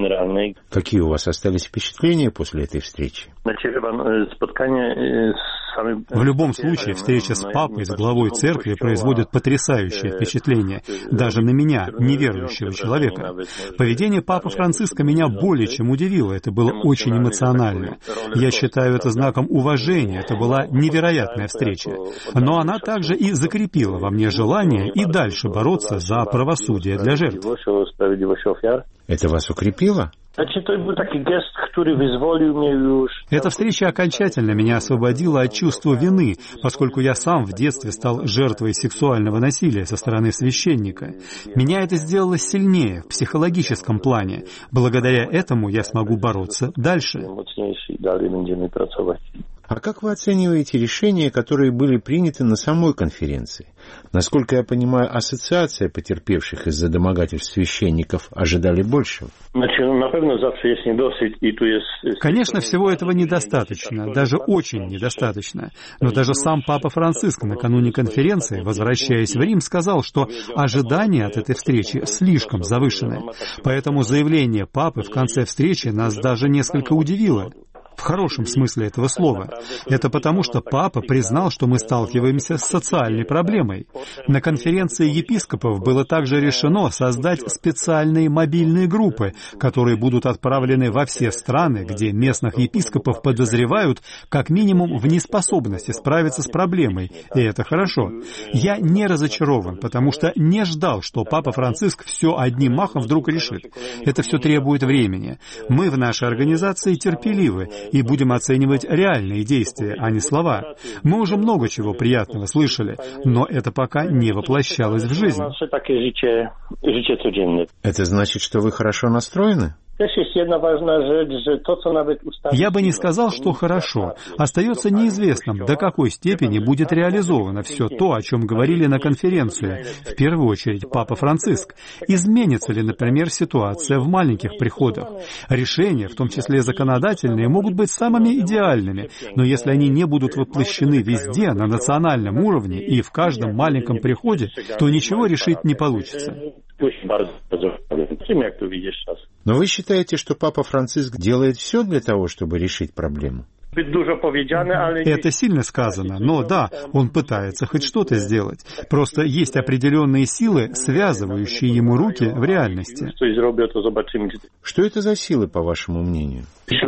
Какие у вас остались впечатления после этой встречи? В любом случае, встреча с папой, с главой церкви, производит потрясающее впечатление, даже на меня, неверующего человека. Поведение папы Франциска меня более чем удивило, это было очень эмоционально. Я считаю это знаком уважения, это была невероятная встреча. Но она также и закрепила во мне желание и дальше бороться за правосудие для жертв. Это вас укрепило? Эта встреча окончательно меня освободила от чувства вины, поскольку я сам в детстве стал жертвой сексуального насилия со стороны священника. Меня это сделало сильнее в психологическом плане. Благодаря этому я смогу бороться дальше. А как вы оцениваете решения, которые были приняты на самой конференции? Насколько я понимаю, ассоциация потерпевших из-за домогательств священников ожидали большего. Конечно, всего этого недостаточно, даже очень недостаточно. Но даже сам Папа Франциск накануне конференции, возвращаясь в Рим, сказал, что ожидания от этой встречи слишком завышены. Поэтому заявление Папы в конце встречи нас даже несколько удивило. В хорошем смысле этого слова. Это потому, что Папа признал, что мы сталкиваемся с социальной проблемой. На конференции епископов было также решено создать специальные мобильные группы, которые будут отправлены во все страны, где местных епископов подозревают как минимум в неспособности справиться с проблемой, и это хорошо. Я не разочарован, потому что не ждал, что Папа Франциск все одним махом вдруг решит. Это все требует времени. Мы в нашей организации терпеливы, и будем оценивать реальные действия, а не слова. Мы уже много чего приятного слышали, но это пока не воплощалось в жизнь. Это значит, что вы хорошо настроены? Я бы не сказал, что хорошо. Остается неизвестным, до какой степени будет реализовано все то, о чем говорили на конференции, в первую очередь Папа Франциск. Изменится ли, например, ситуация в маленьких приходах? Решения, в том числе законодательные, могут быть самыми идеальными, но если они не будут воплощены везде, на национальном уровне и в каждом маленьком приходе, то ничего решить не получится. Но вы считаете, что Папа Франциск делает все для того, чтобы решить проблему? Это сильно сказано, но да, он пытается хоть что-то сделать. Просто есть определенные силы, связывающие ему руки в реальности. Что это за силы, по вашему мнению?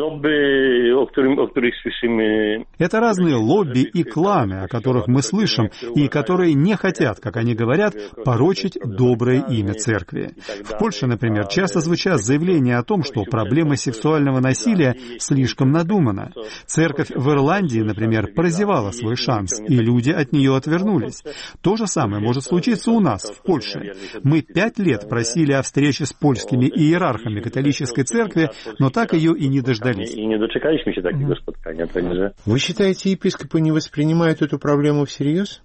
Это разные лобби и кланы, о которых мы слышим, и которые не хотят, как они говорят, порочить доброе имя церкви. В Польше, например, часто звучат заявления о том, что проблема сексуального насилия слишком надумана. Церковь в Ирландии, например, прозевала свой шанс, и люди от нее отвернулись. То же самое может случиться у нас, в Польше. Мы пять лет просили о встрече с польскими иерархами католической церкви, но так ее и не дождались. Вы считаете, епископы не воспринимают эту проблему всерьез?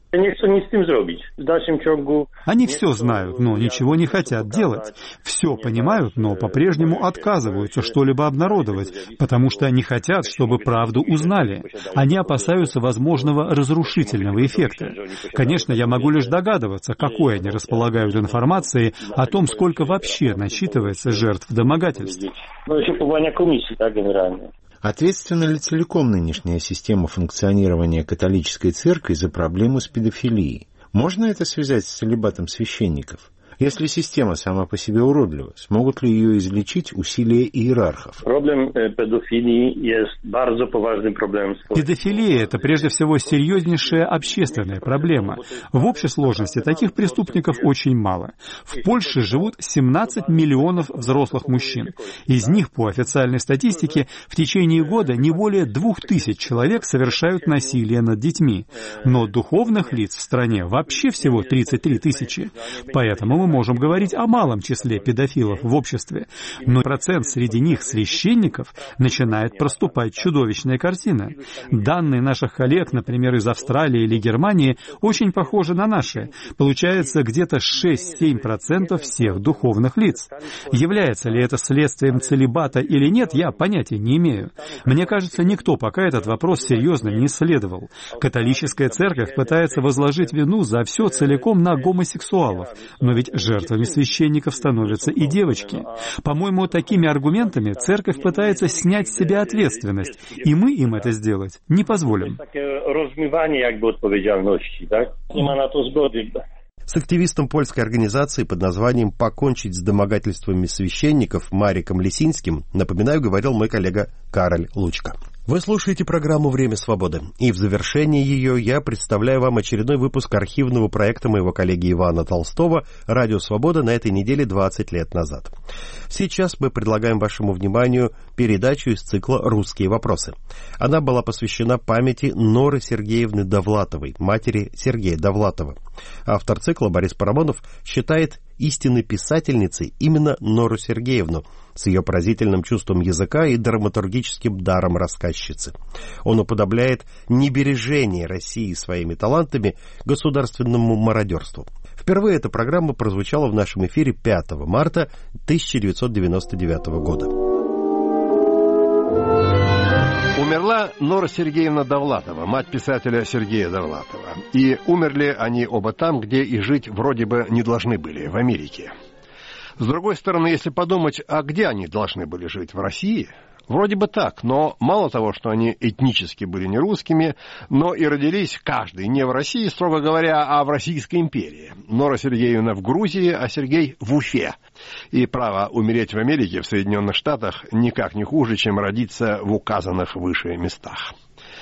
Они все знают, но ничего не хотят делать. Все понимают, но по-прежнему отказываются что-либо обнародовать, потому что не хотят, чтобы правду узнали. Они опасаются возможного разрушительного эффекта. Конечно, я могу лишь догадываться, какой они располагают информацией о том, сколько вообще насчитывается жертв домогательств. Ответственна ли целиком нынешняя система функционирования католической церкви за проблему с педофилией? Можно это связать с целибатом священников? Если система сама по себе уродлива, смогут ли ее излечить усилия иерархов? Проблем педофилии есть bardzo poważnym проблемом. Педофилия – это прежде всего серьезнейшая общественная проблема. В общей сложности таких преступников очень мало. В Польше живут семнадцать миллионов взрослых мужчин. Из них, по официальной статистике, в течение года не более двух тысяч человек совершают насилие над детьми. Но духовных лиц в стране вообще всего тридцать три тысячи. Поэтому мы можем говорить о малом числе педофилов в обществе, но процент среди них священников начинает проступать чудовищная картина. Данные наших коллег, например, из Австралии или Германии, очень похожи на наши. Получается где-то шесть-семь процентов всех духовных лиц. Является ли это следствием целибата или нет, я понятия не имею. Мне кажется, никто пока этот вопрос серьезно не исследовал. Католическая церковь пытается возложить вину за все целиком на гомосексуалов, но ведь жертвами священников становятся и девочки. По-моему, такими аргументами церковь пытается снять с себя ответственность, и мы им это сделать не позволим. С активистом польской организации под названием «Покончить с домогательствами священников» Мариком Лисинским, напоминаю, говорил мой коллега Кароль Лучка. Вы слушаете программу «Время свободы», и в завершении ее я представляю вам очередной выпуск архивного проекта моего коллеги Ивана Толстого «Радио Свобода» на этой неделе двадцать лет назад. Сейчас мы предлагаем вашему вниманию передачу из цикла «Русские вопросы». Она была посвящена памяти Норы Сергеевны Довлатовой, матери Сергея Довлатова. Автор цикла Борис Парамонов считает истинной писательницей именно Нору Сергеевну с ее поразительным чувством языка и драматургическим даром рассказчицы. Он уподобляет небережение России своими талантами государственному мародерству. Впервые эта программа прозвучала в нашем эфире пятого марта тысяча девятьсот девяносто девятого года. Умерла Нора Сергеевна Довлатова, мать писателя Сергея Довлатова. И умерли они оба там, где и жить вроде бы не должны были, в Америке. С другой стороны, если подумать, а где они должны были жить? В России? Вроде бы так, но мало того, что они этнически были не русскими, но и родились каждый не в России, строго говоря, а в Российской империи. Нора Сергеевна в Грузии, а Сергей в Уфе. И право умереть в Америке, в Соединенных Штатах, никак не хуже, чем родиться в указанных выше местах.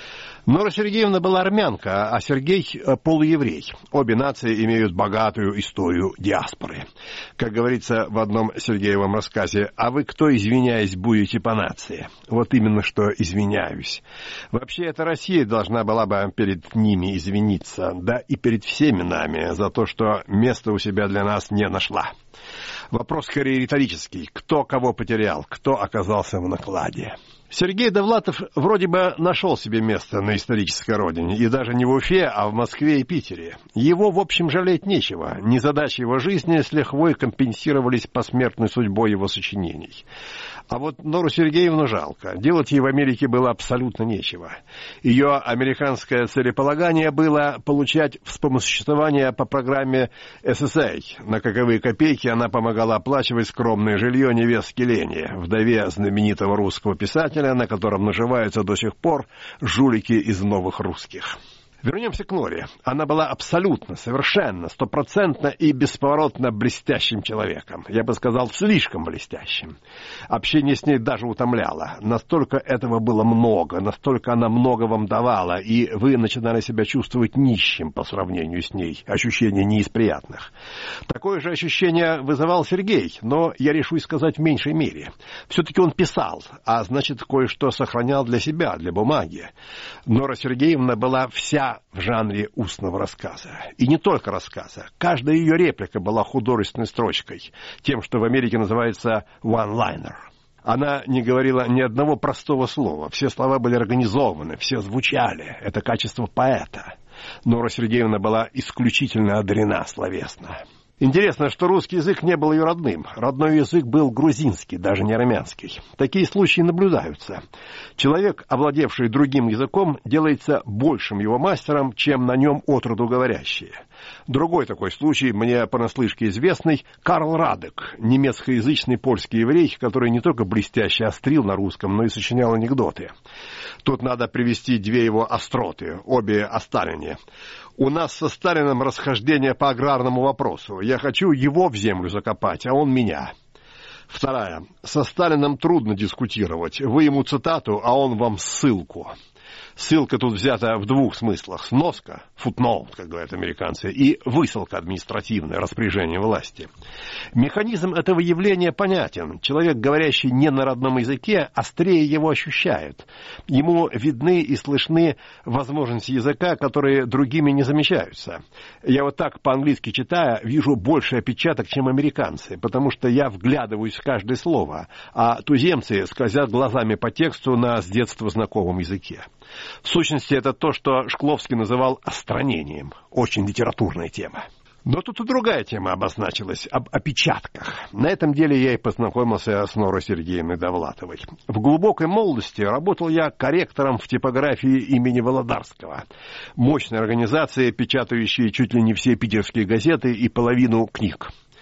Нора Сергеевна была армянка, а Сергей – полуеврей. Обе нации имеют богатую историю диаспоры. Как говорится в одном Сергеевом рассказе, «А вы кто, извиняясь, будете по нации?» Вот именно что извиняюсь. Вообще, эта Россия должна была бы перед ними извиниться, да и перед всеми нами, за то, что места у себя для нас не нашла. Вопрос скорее риторический. Кто кого потерял, кто оказался в накладе? Сергей Довлатов вроде бы нашел себе место на исторической родине, и даже не в Уфе, а в Москве и Питере. Его, в общем, жалеть нечего. Незадачи его жизни с лихвой компенсировались посмертной судьбой его сочинений. А вот Нору Сергеевну жалко. Делать ей в Америке было абсолютно нечего. Ее американское целеполагание было получать вспомоществование по программе эс эс а. На каковые копейки она помогала оплачивать скромное жилье невестке Лене, вдове знаменитого русского писателя, на котором наживаются до сих пор жулики из новых русских. Вернемся к Норе. Она была абсолютно, совершенно, стопроцентно и бесповоротно блестящим человеком. Я бы сказал, слишком блестящим. Общение с ней даже утомляло. Настолько этого было много, настолько она много вам давала, и вы начинали себя чувствовать нищим по сравнению с ней. Ощущение не из приятных. Такое же ощущение вызывал Сергей, но я решусь сказать в меньшей мере. Все-таки он писал, а значит, кое-что сохранял для себя, для бумаги. Нора Сергеевна была вся в жанре устного рассказа. И не только рассказа. Каждая ее реплика была художественной строчкой, тем, что в Америке называется one-liner. Она не говорила ни одного простого слова. Все слова были организованы, все звучали. Это качество поэта. Нора Сергеевна была исключительно одарена словесно. Интересно, что русский язык не был ее родным. Родной язык был грузинский, даже не армянский. Такие случаи наблюдаются. Человек, овладевший другим языком, делается большим его мастером, чем на нем отроду говорящие. Другой такой случай, мне понаслышке известный, Карл Радек, немецкоязычный польский еврей, который не только блестяще острил на русском, но и сочинял анекдоты. Тут надо привести две его остроты, обе о Сталине. У нас со Сталиным расхождение по аграрному вопросу. Я хочу его в землю закопать, а он меня. Вторая. Со Сталиным трудно дискутировать. Вы ему цитату, а он вам ссылку. Ссылка тут взята в двух смыслах. Сноска, footnote, как говорят американцы, и высылка административная, распоряжение власти. Механизм этого явления понятен. Человек, говорящий не на родном языке, острее его ощущает. Ему видны и слышны возможности языка, которые другими не замечаются. Я вот так по-английски читая, вижу больше опечаток, чем американцы, потому что я вглядываюсь в каждое слово, а туземцы скользят глазами по тексту на с детства знакомом языке. В сущности, это то, что Шкловский называл остранением. Очень литературная тема. Но тут и другая тема обозначилась, об опечатках. На этом деле я и познакомился с Норой Сергеевной Довлатовой. В глубокой молодости работал я корректором в типографии имени Володарского. Мощной организации, печатающей чуть ли не все питерские газеты и половину книг.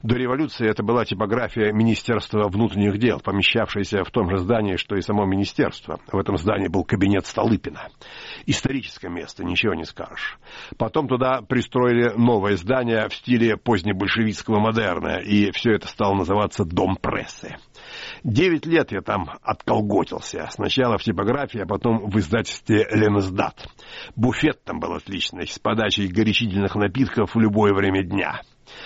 До революции это была типография Министерства внутренних дел, помещавшаяся в том же здании, что и само министерство. В этом здании был кабинет Столыпина. Историческое место, ничего не скажешь. Потом туда пристроили новое здание в стиле позднебольшевистского модерна, и все это стало называться «Дом прессы». Девять лет я там отколготился. Сначала в типографии, а потом в издательстве «Ленсдат». Буфет там был отличный, с подачей горячительных напитков в любое время дня.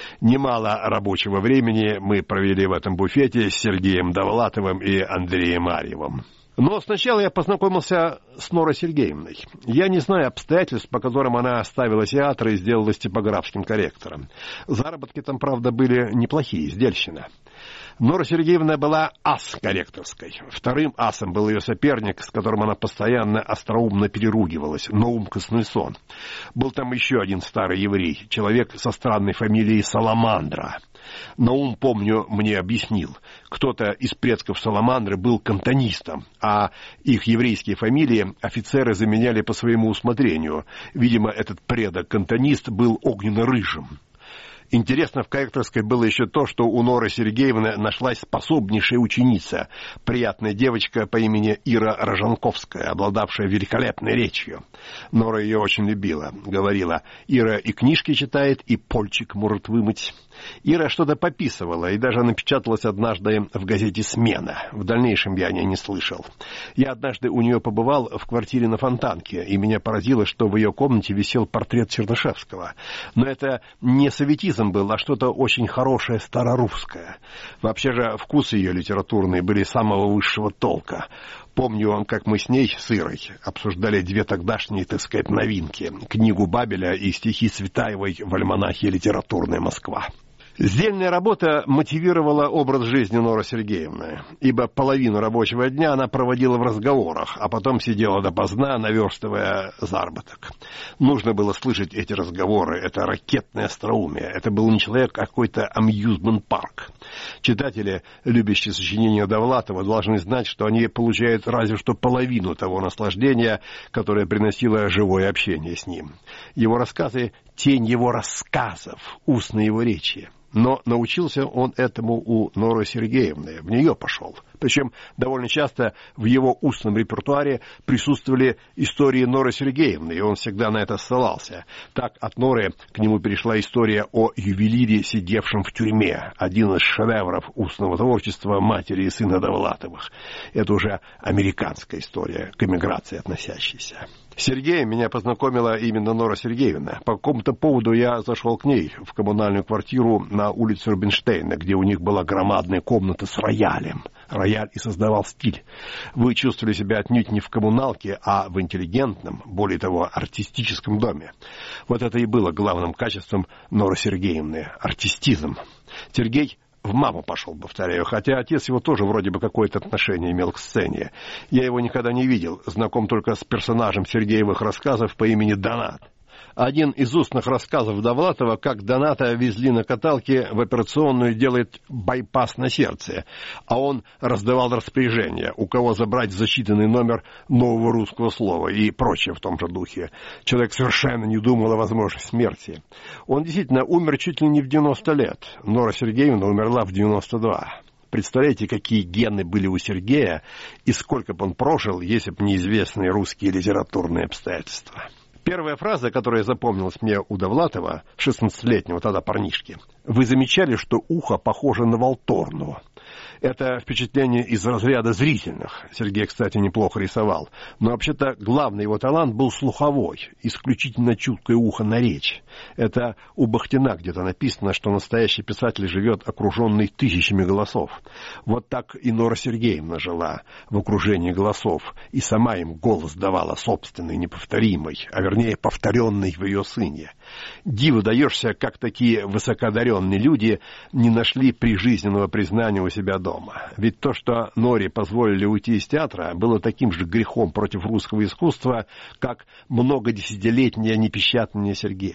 Немало рабочего времени мы провели в этом буфете с Сергеем Довлатовым и Андреем Арьевым. Но сначала я познакомился с Норой Сергеевной. Я не знаю обстоятельств, по которым она оставила театр и сделалась типографским корректором. Заработки там, правда, были неплохие, сдельщина. Нора Сергеевна была ас корректорской. Вторым асом был ее соперник, с которым она постоянно остроумно переругивалась, Наум Коснельсон. Был там еще один старый еврей, человек со странной фамилией Саламандра. Наум, помню, мне объяснил, кто-то из предков Саламандры был кантонистом, а их еврейские фамилии офицеры заменяли по своему усмотрению. Видимо, этот предок-кантонист был огненно-рыжим. Интересно в корректорской было еще то, что у Норы Сергеевны нашлась способнейшая ученица, приятная девочка по имени Ира Рожанковская, обладавшая великолепной речью. Нора ее очень любила, говорила: «Ира и книжки читает, и польчик может вымыть». Ира что-то пописывала и даже напечаталась однажды в газете «Смена». В дальнейшем я о ней не слышал. Я однажды у нее побывал в квартире на Фонтанке, и меня поразило, что в ее комнате висел портрет Чернышевского. Но это не советизм был, а что-то очень хорошее старорусское. Вообще же вкусы ее литературные были самого высшего толка. Помню, как мы с ней, с Ирой, обсуждали две тогдашние, так сказать, новинки. Книгу Бабеля и стихи Цветаевой в альманахе «Литературная Москва». Сдельная работа мотивировала образ жизни Норы Сергеевны, ибо половину рабочего дня она проводила в разговорах, а потом сидела допоздна, наверстывая заработок. Нужно было слышать эти разговоры, это ракетное остроумие, это был не человек, а какой-то амьюзмент-парк. Читатели, любящие сочинения Довлатова, должны знать, что они получают разве что половину того наслаждения, которое приносило живое общение с ним. Его рассказы — тень его рассказов, устной его речи. Но научился он этому у Норы Сергеевны, в нее пошел. Причем довольно часто в его устном репертуаре присутствовали истории Норы Сергеевны, и он всегда на это ссылался. Так от Норы к нему перешла история о ювелире, сидевшем в тюрьме, один из шедевров устного творчества матери и сына Довлатовых. Это уже американская история, к эмиграции относящаяся. С Сергеем меня познакомила именно Нора Сергеевна. По какому-то поводу я зашел к ней в коммунальную квартиру на улице Рубинштейна, где у них была громадная комната с роялем. Рояль и создавал стиль. Вы чувствовали себя отнюдь не в коммуналке, а в интеллигентном, более того, артистическом доме. Вот это и было главным качеством Норы Сергеевны — артистизм. Сергей в маму пошел, повторяю, хотя отец его тоже вроде бы какое-то отношение имел к сцене. Я его никогда не видел, знаком только с персонажем Сергеевых рассказов по имени Донат. Один из устных рассказов Довлатова, как Доната везли на каталке в операционную делать байпас на сердце, а он раздавал распоряжения, у кого забрать зачитанный номер нового русского слова и прочее в том же духе. Человек совершенно не думал о возможности смерти. Он действительно умер чуть ли не в девяносто лет. Нора Сергеевна умерла в девяносто два. Представляете, какие гены были у Сергея и сколько бы он прожил, если бы неизвестные русские литературные обстоятельства. Первая фраза, которая запомнилась мне у Довлатова, шестнадцатилетнего тогда парнишки: «Вы замечали, что ухо похоже на Волторну?» Это впечатление из разряда зрительных. Сергей, кстати, неплохо рисовал. Но вообще-то главный его талант был слуховой, исключительно чуткое ухо на речь. Это у Бахтина где-то написано, что настоящий писатель живет окруженный тысячами голосов. Вот так и Нора Сергеевна жила в окружении голосов, и сама им голос давала собственный, неповторимый, а вернее повторенный в ее сыне. Диву даешься, как такие высокоодаренные люди не нашли прижизненного признания у себя дома. Ведь то, что Норе позволили уйти из театра, было таким же грехом против русского искусства, как многодесятилетнее непечатание Сергея.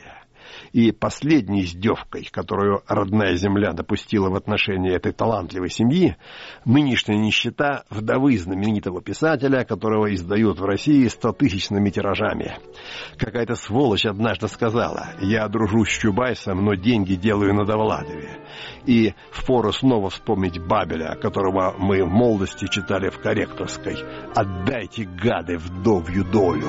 И последней издевкой, которую родная земля допустила в отношении этой талантливой семьи, нынешняя нищета вдовы знаменитого писателя, которого издают в России стотысячными тиражами. Какая-то сволочь однажды сказала: «Я дружу с Чубайсом, но деньги делаю на Довлатове». И впору снова вспомнить Бабеля, которого мы в молодости читали в Корректорской: «Отдайте, гады, вдовью долю».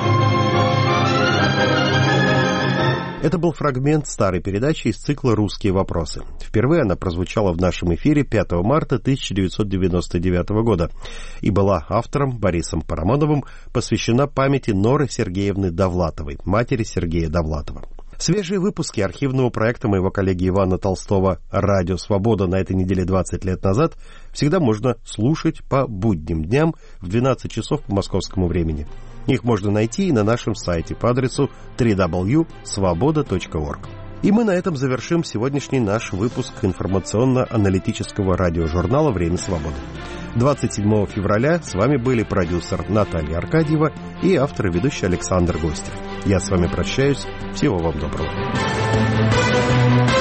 Это был фрагмент старой передачи из цикла «Русские вопросы». Впервые она прозвучала в нашем эфире пятого марта тысяча девятьсот девяносто девятого года и была автором Борисом Парамоновым посвящена памяти Норы Сергеевны Довлатовой, матери Сергея Довлатова. Свежие выпуски архивного проекта моего коллеги Ивана Толстого «Радио Свобода» на этой неделе двадцать лет назад всегда можно слушать по будним дням в двенадцать часов по московскому времени. Их можно найти и на нашем сайте по адресу дабл ю дабл ю дабл ю точка свобода точка орг. И мы на этом завершим сегодняшний наш выпуск информационно-аналитического радиожурнала «Время свободы». двадцать седьмого февраля с вами были продюсер Наталья Аркадьева и автор и ведущий Александр Гостев. Я с вами прощаюсь. Всего вам доброго.